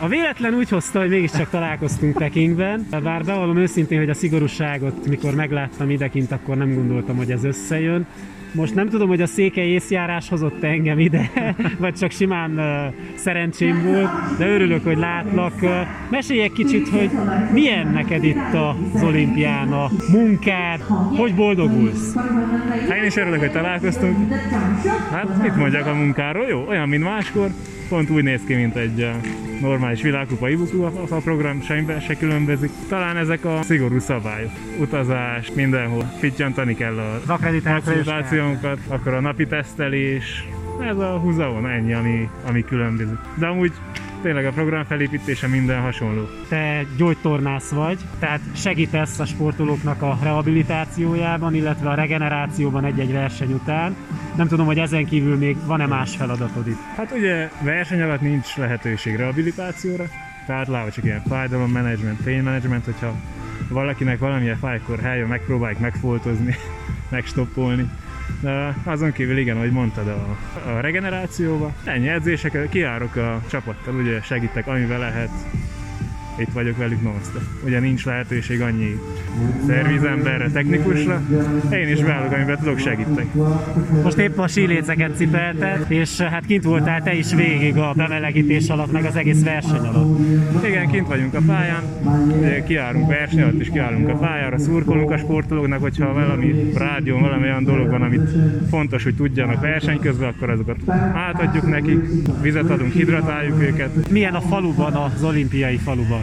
A véletlen úgy hozta, hogy mégiscsak találkoztunk Pekingben, bár bevallom őszintén, hogy a szigorúságot, mikor megláttam idekint, akkor nem gondoltam, hogy ez összejön. Most nem tudom, hogy a székely észjárás hozott engem ide, vagy csak simán szerencsém volt, de örülök, hogy látlak. Mesélj egy kicsit, hogy milyen neked itt az olimpián a munkád, hogy boldogulsz? Hát én is örülök, hogy találkoztunk. Hát mit mondjak a munkáról? Jó, olyan, mint máskor. Pont úgy néz ki, mint egy normális világkupa Ibuku, a program semmiben se különbözik. Talán ezek a szigorú szabályok. Utazás, mindenhol fittyantani kell az akkreditációnkat, akkor a napi tesztelés. Ez a húzavon ennyi, ami különbözik. De amúgy tényleg a program felépítése minden hasonló. Te gyógytornász vagy, tehát segítesz a sportolóknak a rehabilitációjában, illetve a regenerációban egy-egy verseny után. Nem tudom, hogy ezen kívül még van-e más feladatod itt? Hát ugye verseny alatt nincs lehetőség rehabilitációra, tehát láva csak ilyen fájdalommenedzsment, pain-menedzsment, hogyha valakinek valamilyen fáj, akkor helyen megpróbáljuk megfoltozni, megstoppolni. De azon kívül igen, ahogy mondtad, a regenerációba. Ennyi edzéseket, kiárok a csapattal, ugye segítek amivel lehet. Itt vagyok velük non-stop. Ugye nincs lehetőség annyi szervizemberre, technikusra. Én is beállok, amiben tudok segíteni. Most épp a síléceket cipelted, és hát kint voltál te is végig a bemelegítés alatt, meg az egész verseny alatt. Igen, kint vagyunk a pályán, kiállunk verseny alatt is, kiállunk a pályára, szurkolunk a sportolóknak, hogyha valami rádión, valami olyan dolog van, amit fontos, hogy tudjanak verseny közben, akkor azokat átadjuk nekik, vizet adunk, hidratáljuk őket. Milyen a faluban, az olimpiai faluban?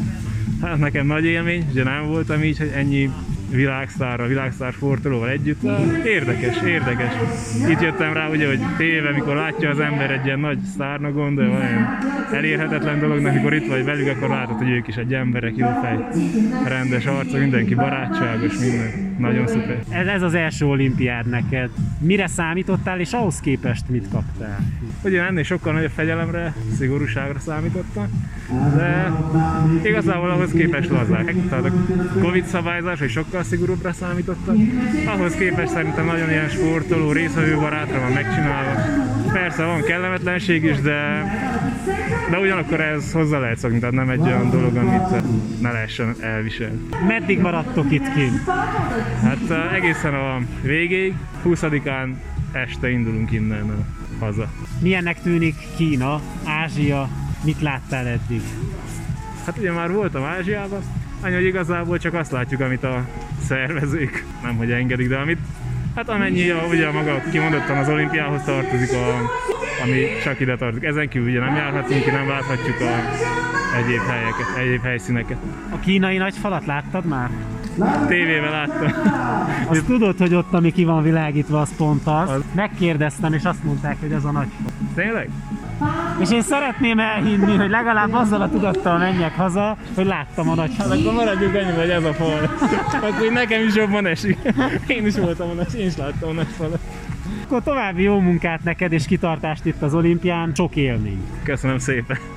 Hát nekem nagy élmény, ugye nem voltam így, hogy ennyi világsztár sportolóval együtt. Érdekes. Itt jöttem rá, ugye, hogy téve, mikor látja az ember egy ilyen nagy sztárnak gondolja, olyan elérhetetlen dolognak, mikor itt vagy velük, akkor látod, hogy ők is egy emberek, jó fej, rendes arcok, mindenki barátságos, minden. Nagyon szuper. Ez az első olimpiád neked. Mire számítottál, és ahhoz képest mit kaptál? Ugye ennél sokkal nagyobb fegyelemre, szigorúságra számítottam, de igazából ahhoz képest lazák. Tehát a Covid szabályzás, hogy sokkal szigorúbbra számítottak, ahhoz képest szerintem nagyon ilyen sportoló, részvevőbarátra van megcsinálva. Persze van kellemetlenség is, de ugyanakkor ez hozzá lehet szokni, tehát nem egy olyan dolog, amit ne lehessen elviselni. Meddig maradtok itt kint? Hát egészen a végéig, 20-án este indulunk innen haza. Milyennek tűnik Kína, Ázsia, mit láttál eddig? Hát ugye már voltam Ázsiában, annyi, hogy igazából csak azt látjuk, amit a szervezők nem hogy engedik, de amit, hát amennyi ugye maga kimondottan az olimpiához tartozik, ami csak ide tartozik. Ezen kívül ugye nem járhatunk ki, nem láthatjuk egyéb helyszíneket. A kínai nagy falat láttad már? Tévében láttam. Azt tudod, hogy ott, ami ki van világítva, az pont az. Megkérdeztem, és azt mondták, hogy az a nagy fal. Tényleg? És én szeretném elhinni, hogy legalább azzal a tudattal menjek haza, hogy láttam a nagy falat. Akkor maradjunk ennyi, hogy ez a fal. Akkor nekem is jobban esik. Én is voltam én is láttam a nagy falat. Akkor további jó munkát neked, és kitartást itt az olimpián. Sok élmény. Köszönöm szépen.